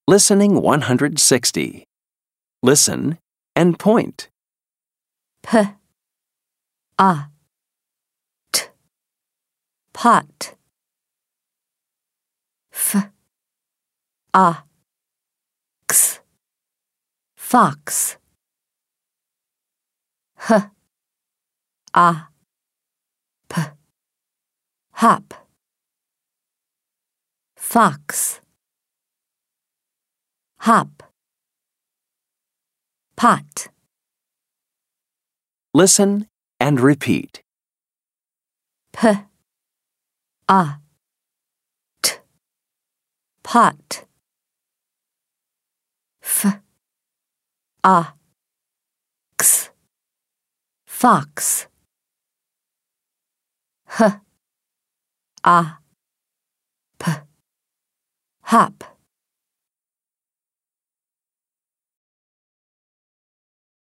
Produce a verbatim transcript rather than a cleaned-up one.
Listening one hundred sixty. Listen and point. P, a, t, pot. F, a, x, fox. H, a, p, hop. Fox, hop, pot. Listen and repeat. P, a, t, pot. F, a, x, fox. H, a, p, hop.